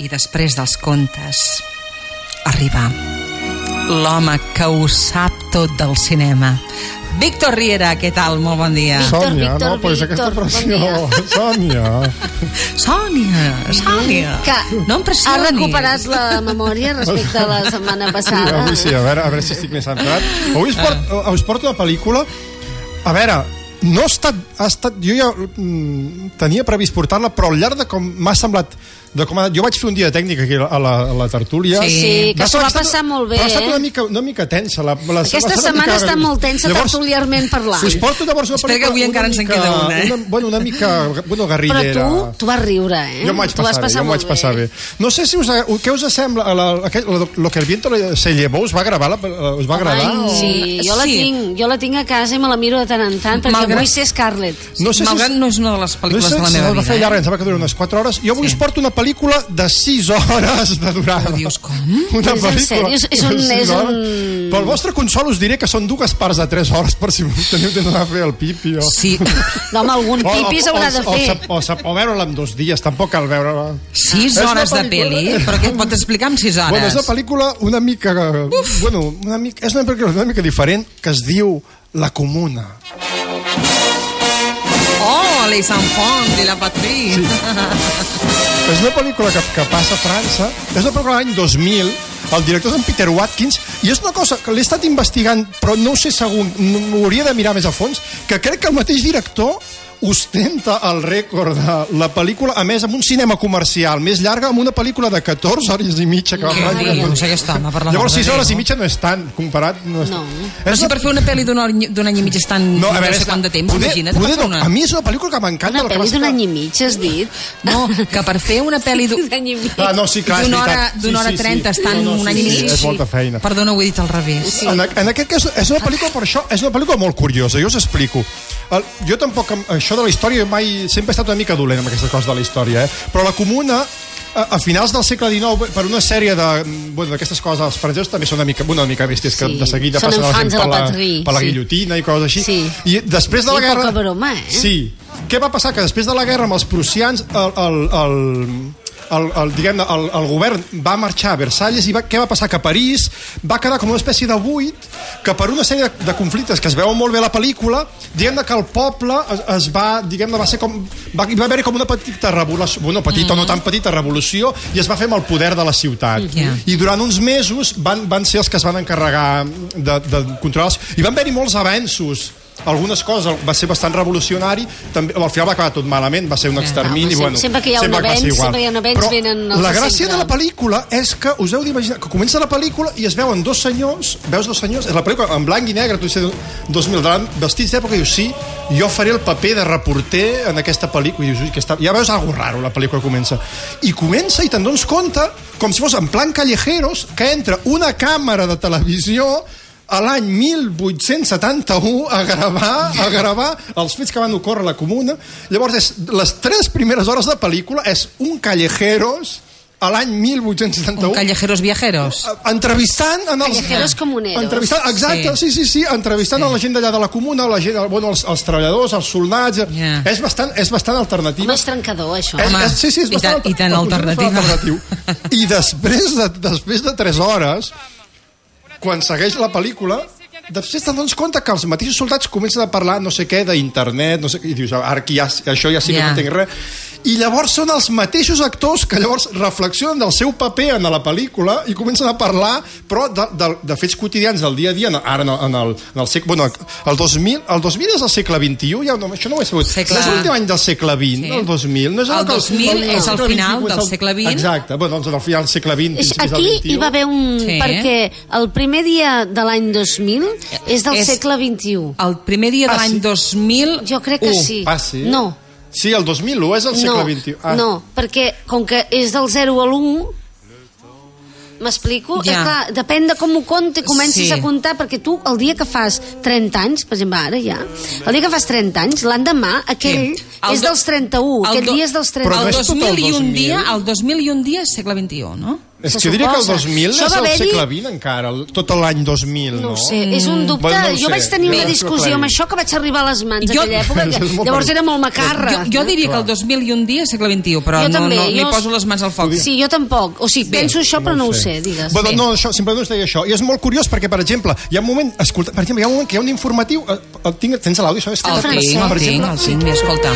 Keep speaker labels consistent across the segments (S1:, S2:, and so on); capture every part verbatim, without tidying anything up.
S1: I després dels contes arriba l'home que ho sap tot del cinema. Víctor Riera, què tal? Molt bon dia.
S2: Víctor,
S3: Sònia,
S2: Víctor,
S3: no? Pues
S2: Víctor,
S3: aquesta pressió.
S2: bon
S3: Sònia.
S1: Sònia, Sònia.
S2: Que
S1: no em pressionis.
S2: ha recuperat la memòria respecte a la setmana
S3: Sí,
S2: passada.
S3: avui sí, a veure, a veure si estic més centrat. Avui us, port, us porto una pel·lícula. A veure, no ha estat... Ha estat jo ja mm, tenia previst portar-la, però al llarg de com m'ha semblat... De com ha, jo vaig fer un dia de tècnica aquí a la, a la tertúlia.
S2: Sí, sí, que s'ho va
S3: estar-
S2: passar molt bé,
S3: però ha estat
S2: eh?
S3: una mica, una mica tensa. La, la,
S2: Aquesta
S3: la
S2: setmana
S3: mica-
S2: està molt tensa tertuliarment parlant.
S3: Us porto llavors una
S1: Espera que
S3: pel·lícula
S1: avui encara
S3: una
S1: ens en
S3: mica-
S1: queda una, eh?
S3: Una, bueno, una mica bueno,
S2: Però
S3: guerrillera.
S2: tu, tu vas riure, eh?
S3: Jo m'ho vaig
S2: Tu vas
S3: passar, bé, jo m'ho
S2: molt
S3: vaig passar bé. No sé si us, què us sembla la, aquell, lo, lo que el viento se llevó, us va gravar? La, us va agradar?
S2: Ai,
S3: o-
S2: sí, jo la,
S1: Sí.
S2: tinc, jo la tinc a casa i me la miro de tant en tant perquè
S1: Malgrat-
S2: vull ser Scarlett.
S3: No sé si
S1: Malgrat no és una de les
S3: no
S1: pel·lícules
S3: sé
S1: de la
S3: si
S1: meva
S3: va
S1: vida.
S3: fer llarga, em
S1: eh?
S3: sembla que dura unes quatre hores. Jo avui
S1: Sí.
S3: us porto una pel·lícula de sis hores de durada.
S1: Ho dius com?
S3: Una
S2: És en sèrio? És- és un-
S3: de sis
S2: és un-
S3: hores. Pel vostre consol us diré que són dues parts de tres hores per si teniu temps d'anar a fer el pipi o...
S1: Sí,
S2: No, home, algun pipi s'haurà de
S3: o,
S2: fer.
S3: o, o, o veure-la en dos dies, tampoc cal veure-la.
S1: sis
S3: És una
S1: hores de
S3: pel·lícula-
S1: pel·li? Però què et pots explicar en sis hores?
S3: Bueno, és una pel·lícula una mica... Bueno, una mica, és una pel·lícula una mica diferent que es diu La Comuna.
S1: Oh, les enfants de la patrie.
S3: Sí. És una pel·lícula que, que passa a França. És una pel·lícula de l'any dos mil. El director és en Peter Watkins. I és una cosa que l'he estat investigant, però no ho sé segur, m'ho hauria de mirar més a fons, que crec que el mateix director ostenta el rècord de la pel·lícula, a més, amb un cinema comercial més llarga, amb una pel·lícula de catorze hores i mitja. Que va
S1: Què
S3: prendre-
S1: dius, aquest home, per l'amor
S3: Llavors,
S1: de
S3: sis hores
S1: Déu.
S3: i mitja no és tant, comparat... No. És...
S2: No.
S1: Però si per fer una pel·li d'un any, d'un any i mig estan no,
S3: a veure,
S1: no
S3: és
S1: sé
S3: que
S1: quant de temps,
S3: poder,
S1: imagina't.
S3: poder,
S1: per fer
S3: no,
S1: una...
S3: a mi és una pel·lícula que m'encanta.
S2: Una
S3: el que
S2: pel·li
S3: passa
S2: d'un
S3: que-
S2: any i mig, has dit?
S1: No, que per fer una pel·li d'un
S2: D'un any i mig.
S3: Ah, no, sí, clar, és
S1: d'una hora,
S3: veritat.
S1: d'una
S3: Sí,
S1: hora
S3: sí, sí.
S1: trenta estan
S3: No, no,
S1: un
S3: sí,
S1: any i
S3: sí,
S1: mig.
S3: és molta feina.
S1: Perdona, ho he dit al revés.
S3: Sí. En, en aquest cas és una pel·lícula, per això, és una pel·lícula molt curiosa, jo us explico. El, jo tampoc, amb això de la història, mai, sempre he estat una mica dolent amb aquestes coses de la història, eh? Però la Comuna, a, a finals del segle dinou, per una sèrie de, bueno, d'aquestes coses, els francesos també són una mica, una mica bèsties, que
S2: Sí.
S3: de seguida
S2: Són
S3: passen la gent
S2: enfants de
S3: per
S2: la
S3: la,
S2: patrie,
S3: per la
S2: sí.
S3: guillotina i coses així.
S2: Sí.
S3: I després de la
S2: I
S3: guerra...
S2: poca broma, eh?
S3: Sí. Què va passar? Que després de la guerra amb els prussians, el, el, el, el, el, diguem, el, el govern va marxar a Versalles i va, què va passar? Que París va quedar com una espècie de buit que per una sèrie de, de conflictes que es veuen molt bé a la pel·lícula, diguem que el poble es, es va, diguem va ser com va, hi va haver com una petita revolució, bueno, petita mm. o no tan petita revolució, i es va fer amb el poder de la ciutat.
S1: Yeah.
S3: I durant uns mesos van, van ser els que es van encarregar de, de controlar, i van haver-hi molts avenços. Algunes coses va ser bastant revolucionari, també, al final va acabar tot malament, va ser un extermini.
S2: Home,
S3: Bueno,
S2: sempre que hi ha un
S3: va ser
S2: avenç,
S3: igual.
S2: sempre hi ha un avenç,
S3: Però
S2: venen els
S3: la
S2: de
S3: gràcia
S2: sempre.
S3: de la pel·lícula és que us heu d'imaginar que comença la pel·lícula i es veuen dos senyors, veus dos senyors, és la pel·lícula en blanc i negre, tu dius dos mil, vestits d'època, i dius, sí, jo faré el paper de reporter en aquesta pel·lícula, i dius, ui, que està... ja veus alguna raro, la pel·lícula comença. I comença i te'n dones compte, com si fos en plan callejeros, que entra una càmera de televisió a l'any mil vuit-cents setanta-u a gravar, a gravar els fets que van ocórrer a la Comuna. Llavors, és, les tres primeres hores de pel·lícula és un callejeros a l'any mil vuit-cents setanta-u.
S1: Un callejeros viajeros.
S3: Entrevistant en els...
S2: Callejeros comuneros.
S3: Entrevistant, exacte, sí, sí, sí, entrevistant sí. a la gent d'allà de la Comuna, la gent, bueno, els, els treballadors, els soldats...
S1: Yeah.
S3: És bastant, és bastant alternatiu.
S2: Home, és trencador, això.
S3: És,
S1: Home,
S3: és, sí, sí, és
S1: i
S3: bastant,
S1: tant- i tant alternativa.
S3: alternatiu. I després de, després de tres hores, quan segueix la pel·lícula, després te'n dones compte que els mateixos soldats comencen a parlar no sé què d'internet, no sé què, i dius, ara aquí ja, això ja sí que
S1: Yeah.
S3: no entenc res. I llavors són els mateixos actors que llavors reflexionen del seu paper en la pel·lícula i comencen a parlar, però de, de, de fets quotidians del dia a dia, ara en el, en el, en el segle... Bueno, el dos mil, el dos mil és el segle vint-i-u, ja no, això no ho he sabut.
S1: Segle-
S3: No és l'últim any del segle vint,
S1: Sí.
S3: el dos mil. No és
S1: El
S3: que
S1: dos mil és el final del segle vint.
S3: Exacte, bueno, doncs al final del segle vint.
S2: És,
S3: principis del
S2: aquí
S3: vint-i-u.
S2: hi va haver un...
S1: Sí.
S2: Perquè el primer dia de l'any dos mil és del
S1: És-
S2: segle vint-i-u.
S1: El primer dia de
S3: Ah,
S1: l'any
S3: sí?
S1: dos mil...
S2: Jo crec que sí.
S3: Ah, sí?
S2: No,
S3: Sí, el dos mil u és el segle
S2: no,
S3: vint-i-u. Ah.
S2: no, perquè com que és del zero a l'u, m'explico?
S1: Ja.
S2: És clar, depèn de com ho compte, comencis
S1: Sí.
S2: a comptar, perquè tu el dia que fas trenta anys, per exemple, ara ja, el dia que fas trenta anys, l'endemà, aquell
S1: Sí. El
S2: és
S1: do-
S2: dels trenta-u,
S1: el
S2: aquell
S1: do-
S2: dia és dels
S3: Però
S2: trenta-u.
S3: no
S1: El
S3: és
S1: dos
S3: tot el
S1: mil i un
S3: dos mil.
S1: dia, el dos mil i un dia és segle vint-i-u, no?
S3: És
S2: se
S3: que jo diria que el
S2: suposa.
S3: dos mil
S2: Això
S3: és
S2: va
S3: el
S2: haver-hi-
S3: segle vint encara, el- tot l'any dos mil, no?
S2: No ho sé, és un dubte.
S3: Bueno, no ho
S2: jo
S3: sé.
S2: vaig tenir una
S3: Bé,
S2: discussió amb això que vaig arribar a les mans
S1: Jo-
S2: aquella època,
S3: És
S2: que
S3: molt
S2: llavors
S3: perill.
S2: era molt macarra.
S1: Jo, jo diria que el dos mil i un dia és segle vint-i-u, però
S2: Jo
S1: no,
S2: també,
S1: no, no hi
S2: jo-
S1: poso les mans al foc.
S2: Sí, jo tampoc. O sigui,
S1: Bé,
S2: penso això, però no ho sé, digues.
S3: Bueno,
S1: Bé.
S3: no, això, simplement us deia això. I és molt curiós perquè, per exemple, hi ha un moment, escolta, per exemple, hi ha un moment que hi ha un informatiu, eh, el tinc, tens l'àudio, això és
S1: El
S2: francès.
S1: tinc,
S3: per
S1: el tinc,
S3: exemple?
S1: el tinc, escolta.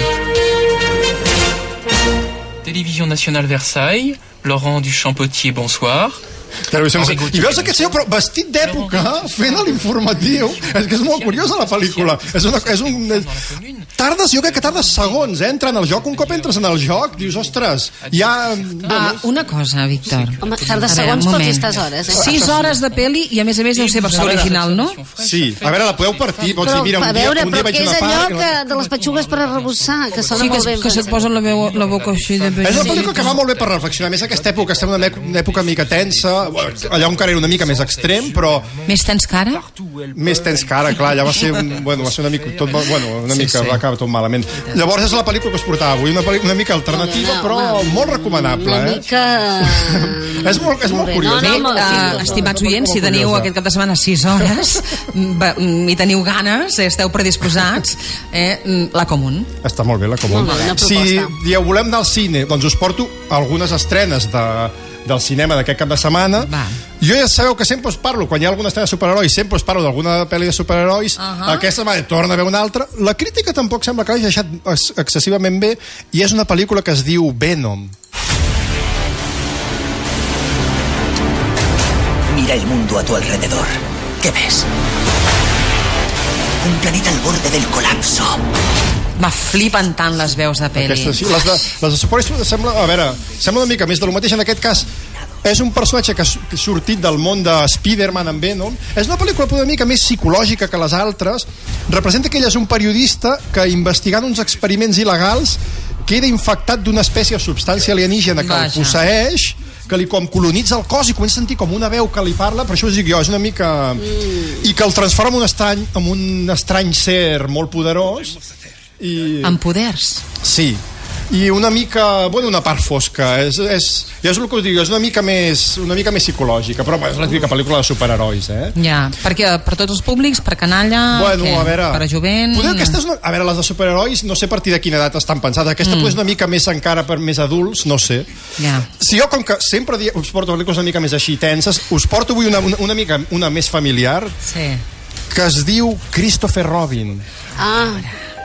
S4: Télévision nationale Versailles, Laurent Duchampottier, bonsoir.
S3: Televisió
S4: Henri
S3: I
S4: Gautier.
S3: veus aquest senyor, però vestit d'època, fent l'informatiu. És que és molt curiosa la pel·lícula. És, una, és un... Tardes, jo crec que tardes segons, eh, entra en el joc. Un cop entres en el joc, dius, ostres, ja...
S1: Ah, una cosa, Víctor.
S2: Home, tardes
S1: A veure,
S2: segons,
S1: un
S2: però
S1: moment.
S2: aquestes hores, eh?
S1: Sis hores de peli i a més a més deu ser versió original, no?
S3: Sí, a veure, la podeu partir. Pots
S2: Però,
S3: dir, mira,
S2: a
S3: un dia,
S2: veure,
S3: un dia
S2: però
S3: vaig
S2: què
S3: a
S2: és
S3: una
S2: allò
S3: part...
S2: que, de les petxugues per arrebossar, que sona
S1: Sí, que,
S2: molt ben
S1: que se't posen la, veu, la boca així de...
S3: És una pel·lícula que va molt bé per reflexionar. A més, aquesta època estem en una època- una època mica tensa, allà un cara era una mica més extrem, però
S1: Més tens cara?
S3: més tens cara, clar, ja va ser, un, bueno, va ser una mica, tot, va- bueno, una
S1: Sí,
S3: mica,
S1: sí.
S3: va acabar tot malament. Llavors és la pel·lícula que us portava avui, una, pel·lícula una mica alternativa, però molt recomanable,
S2: Una
S3: eh?
S2: mica...
S3: És molt, és molt
S2: bé.
S3: curiós.
S2: No,
S1: Bé,
S2: no, molt
S1: uh,
S2: bé.
S1: estimats oients, si
S3: Molt
S1: teniu
S3: curiosa.
S1: aquest cap de setmana sis hores va, mm, i teniu ganes, eh, esteu predisposats, eh, mm, la Comun.
S3: Està molt bé la Comú.
S2: Molt bé, una
S3: Si
S2: proposta.
S3: dieu, volem anar al cine, doncs us porto algunes estrenes de, del cinema d'aquest cap de setmana.
S1: Va.
S3: Jo ja sabeu que sempre us parlo, quan hi ha alguna estrena de superherois, sempre us parlo d'alguna pel·li de superherois.
S1: Ahà.
S3: Aquesta setmana torna a haver una altra. La crítica tampoc sembla que l'hagi deixat ex- excessivament bé, i és una pel·lícula que es diu Venom.
S5: Mira el mundo a tu alrededor. ¿Qué ves? Un planeta al borde del colapso.
S1: Me flipen tant les veus de pel·li.
S3: Aquestes, sí, les de, les de superherois sembla, a veure, sembla una mica més de lo mateix. En aquest cas, és un personatge que ha que ha sortit del món de Spider-Man amb Venom. És una pel·lícula una mica més psicològica que les altres. Representa que ell és un periodista que, investigant uns experiments il·legals, queda infectat d'una espècie de substància alienígena que el
S1: Vaja.
S3: posseeix, que li com colonitza el cos i comença a sentir com una veu que li parla, per això us dic jo, és una mica... Mm. I que el transforma en un estrany, en un estrany ser molt poderós. I...
S1: Amb poders.
S3: Sí, i una mica, bueno, una part fosca, és, és, ja és el que us dic, és una mica més, una mica més psicològica, però bueno, és la típica pel·lícula de superherois, eh?
S1: Ja, perquè per tots els públics, per canalla,
S3: Bueno,
S1: què?
S3: a veure...
S1: per a jovent...
S3: Poder, aquesta és una, a veure, les de superherois, no sé a partir de quina edat estan pensades. Aquesta mm. és una mica més encara per més adults, no sé.
S1: Ja.
S3: Si jo, com que sempre di- us porto pel·lícules una mica més així tenses, us porto avui una, una, una mica una més familiar,
S1: Sí.
S3: que es diu Christopher Robin.
S2: Ah,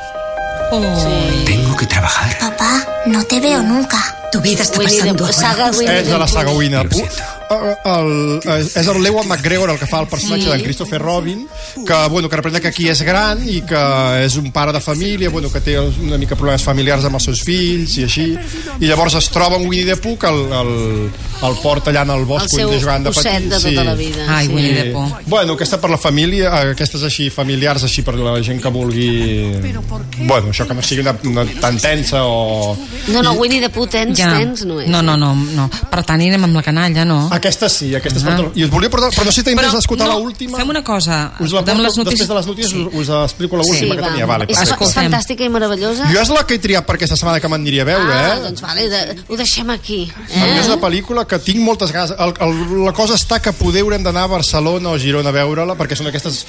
S1: Oh.
S2: sí.
S6: Tengo que trabajar.
S7: Papá, no te veo nunca.
S6: Tu vida está
S2: Winnie
S6: pasando
S2: the-
S6: ahora.
S2: saga Winnie
S3: És de la
S2: the
S3: saga
S2: Pooh.
S3: Winnie the
S6: Lo
S3: Pooh.
S6: siento.
S3: El, el, és el Ewan McGregor el que fa el personatge
S2: Sí.
S3: de Christopher Robin, que, bueno, que representa que aquí és gran i que és un pare de família, bueno, que té una mica problemes familiars amb els seus fills i així, i llavors es troba amb Winnie the Pooh, que el, el, el porta allà en el bosc
S2: El seu
S3: on ell jugant de
S2: osset
S3: petit.
S2: de tota la vida.
S1: Ai,
S2: sí.
S1: Winnie the Pooh.
S3: Bueno, aquesta per la família, eh, aquestes així familiars, així per la gent que vulgui... Bueno, això que no sigui una, una tan tensa o...
S2: No, no, Winnie the Pooh tens,
S1: Ja.
S2: tens, no és.
S1: No, no, no, no. Per tant, anirem amb la canalla, no?
S3: Aquesta sí, aquesta és
S1: Ah.
S3: per... I us volia portar... Però no sé si tenim temps d'escoltar
S1: no,
S3: l'última.
S1: fem una cosa.
S3: Us la
S1: Escoltem
S3: porto,
S1: les notícies.
S3: després de les notícies us, us explico l'última que
S2: va.
S3: tenia. Vale,
S2: és,
S3: perfecte.
S2: és
S1: Escoltem.
S2: fantàstica i meravellosa.
S3: Jo és la que he triat per aquesta setmana que m'aniria a veure,
S2: ah,
S3: eh?
S2: doncs vale, de, ho deixem aquí.
S3: A mi
S2: Eh?
S3: és una pel·lícula que tinc moltes ganes. El, el, la cosa està que poder haurem d'anar a Barcelona o Girona a veure-la, perquè són aquestes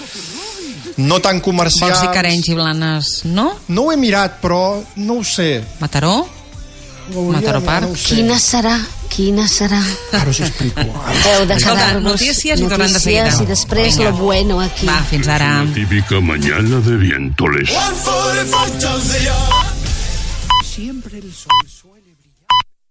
S3: no tan comercials.
S1: Vols dir que Arenys i Blanes, no?
S3: No ho he mirat, però no ho sé.
S1: Mataró?
S3: Ho hauria
S1: Mataró
S3: de-
S1: Park.
S3: No ho sé.
S2: Quina serà? Quina serà?
S3: Ara us ho explico. Ara.
S2: Heu de
S1: Escolta,
S2: quedar-vos
S1: notícies i tornem de
S2: notícies
S1: seguida.
S2: i després
S1: Vinga.
S2: lo bueno aquí.
S1: Va, fins ara.
S8: Típica mañana de viento les.
S6: Siempre el sol suele brillar.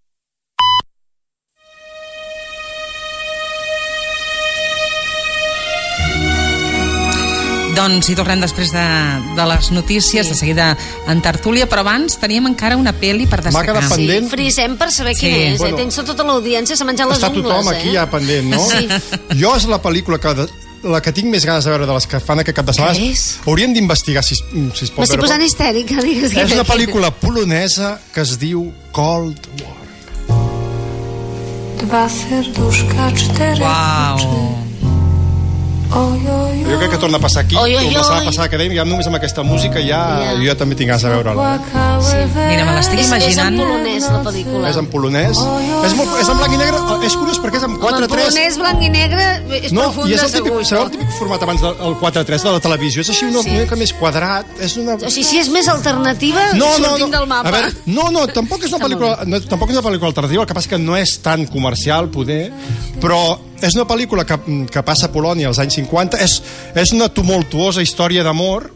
S1: Doncs hi tornem després de, de les notícies, sí. De seguida en tertúlia, però abans teníem encara una pel·li per
S3: M'ha quedat
S1: destacar.
S3: pendent.
S2: Sí, frisem per saber
S1: Sí.
S2: quina és.
S3: Bueno.
S2: eh? Tens tota l'audiència, s'ha menjat les
S3: Està
S2: ungles.
S3: tothom aquí
S2: eh?
S3: ja pendent, no?
S2: Sí.
S3: Jo és la pel·lícula que... De, la que tinc més ganes de veure de les que fan aquest cap de setmana.
S2: Què és?
S3: Hauríem d'investigar si, es- si es pot
S2: M'estic
S3: veure.
S2: posant histèrica, digues.
S3: És una pel·lícula polonesa que es diu Cold War.
S9: Dwa serduszka, cztery
S1: Uau.
S9: oczy.
S3: Jo crec que torna a passar aquí.
S2: Oi, oi,
S3: La setmana
S2: oi.
S3: passada que dèiem, ja només amb aquesta música ja,
S2: Ja.
S3: jo ja també tinc ganes de veure-la.
S2: Sí.
S1: Mira, me l'estic
S2: És, és en
S1: imaginant.
S2: polonès, la pel·lícula.
S3: És en polonès. És, molt, és en blanc i negre. És curiós perquè és en
S2: Home,
S3: quatre tres.
S2: polonès, blanc i negre, és
S3: No,
S2: profund
S3: i és
S2: de
S3: el típic,
S2: segur,
S3: sabeu
S2: això.
S3: el típic format abans del quatre tres de la televisió? És així una
S2: Sí.
S3: mica més quadrat. És una...
S2: O sigui, si és més alternativa,
S3: No, no,
S2: sortim
S3: no.
S2: del mapa.
S3: A veure, no, no, tampoc és una
S2: Està
S3: pel·lícula, no, tampoc és una pel·lícula alternativa, el que passa que no és tan comercial, poder, però és una pel·lícula que, que passa a Polònia als anys cinquanta, és, és una tumultuosa història d'amor,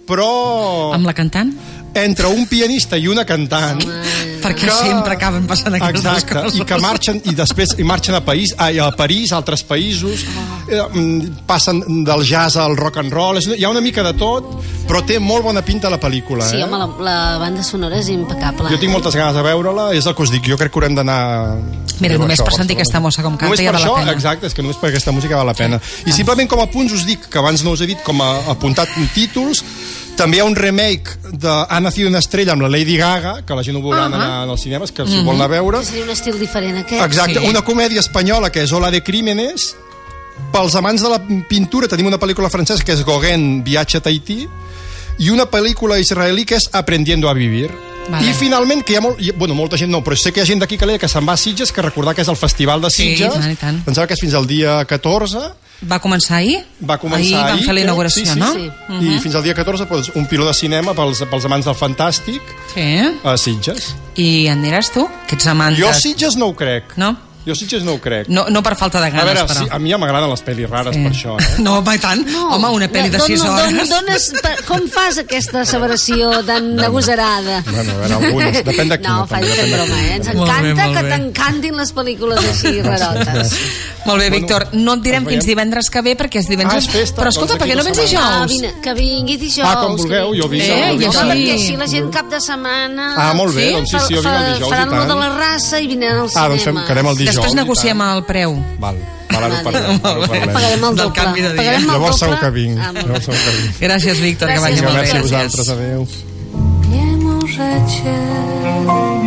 S3: però
S1: Amb la cantant?
S3: entre un pianista i una cantant,
S1: Perquè
S3: que-
S1: sempre acaben passant aquestes
S3: exacte,
S1: coses.
S3: i que marxen i després i marxen a París, a, a París, a altres països, eh, mm, passen del jazz al rock and roll, és, hi ha una mica de tot, però té molt bona pinta la pel·lícula.
S2: Sí,
S3: eh?
S2: home, la, la banda sonora és impecable.
S3: Jo tinc moltes ganes de veure-la, és el que us dic, jo crec que haurem d'anar...
S1: Mira,
S3: a veure
S1: només
S3: això,
S1: per sentir
S3: Barcelona.
S1: aquesta mossa com canta
S3: Només
S1: ja
S3: per
S1: val la
S3: això,
S1: pena.
S3: exacte, és que només per aquesta música val la pena. I simplement com a punts us dic, que abans no us he dit, com a apuntat títols, també hi ha un remake de Ha nacido una estrella amb la Lady Gaga, que la gent ho veurà uh -huh. anar als cinemes, que si uh -huh. vol anar a veure.
S2: Que seria un estil diferent, aquest.
S3: Exacte,
S1: Sí.
S3: una comèdia espanyola que és Ola de Crímenes. Pels amants de la pintura tenim una pel·lícula francesa que és Gauguin, Viatge a Tahití, i una pel·lícula israelí que és Aprendiendo a vivir.
S1: Vale.
S3: I finalment, que hi ha molt, hi- bueno, molta gent no, però sé que hi ha gent d'aquí que, que se'n va a Sitges, que recordar que és el Festival de
S1: Sí,
S3: Sitges,
S1: i tant, i tant.
S3: em sembla que és fins al dia catorze,
S1: Va començar ahir?
S3: va començar
S1: ahir.
S3: ahir.
S1: van fer la
S3: crec.
S1: inauguració,
S3: sí, sí,
S1: no?
S3: sí.
S1: Uh
S3: I
S1: -huh.
S3: fins al dia catorze doncs, un piló de cinema pels, pels amants del fantàstic
S1: Sí.
S3: a Sitges.
S1: I en diràs tu? Que ets amant
S3: Jo
S1: de...
S3: Sitges no ho crec.
S1: No?
S3: Jo Sitges no ho crec.
S1: No, no per falta de
S3: A
S1: ganes,
S3: veure,
S1: però.
S3: sí, a mi ja m'agraden les pel·lis rares per això, eh?
S1: No, home, i tant.
S2: No.
S1: Home, una pel·li de
S2: Don-
S1: sis
S2: don-
S1: hores.
S2: Dones, per- com fas aquesta asseveració tan agosarada?
S3: Bueno, a veure, algunes, depèn de quina.
S2: No, faig
S3: també,
S2: fent
S3: depèn de
S2: broma, eh? Ens
S1: Molt bé,
S2: encanta
S1: molt
S2: que
S1: bé.
S2: t'encantin les pel·lícules així rarotes.
S1: Molt bé, Víctor, no et direm
S3: ens
S1: fins
S3: veiem.
S1: divendres que ve, perquè és divendres...
S3: Ah, és festa.
S1: Però escolta,
S3: Doncs
S1: per què
S3: d'aquí
S1: no
S3: dues
S1: vens
S3: setmanes.
S2: Ah,
S1: dijous?
S2: vine, que vingui dijous.
S3: Ah, com vulgueu,
S2: que
S3: jo vinc.
S1: Eh,
S3: jo
S1: i
S3: vinc.
S1: així-
S2: No, perquè així la gent cap de setmana...
S3: Ah, molt bé,
S1: Sí?
S3: doncs sí, sí, jo vinc el dijous
S2: faran
S3: i
S2: lo
S3: tant.
S2: de la raça i vindran al cinema.
S3: Ah, doncs fem, quedem el dijous.
S1: Després
S3: i
S1: negociem
S3: tant.
S1: el preu.
S3: Val, val, ara ho parlem. Ara ho parlem.
S2: Pagarem el
S1: Del
S2: doble.
S1: canvi de dia.
S2: Pagarem el
S3: Llavors
S2: doble.
S3: segur que vinc.
S2: Ah, molt bé.
S3: Llavors segur que vinc.
S1: Gràcies, Víctor, que
S2: Gràcies,
S1: vagi
S3: Vinga,
S1: molt bé.
S3: merci a
S1: Gràcies.
S3: vosaltres, adéu.
S9: Nie możecie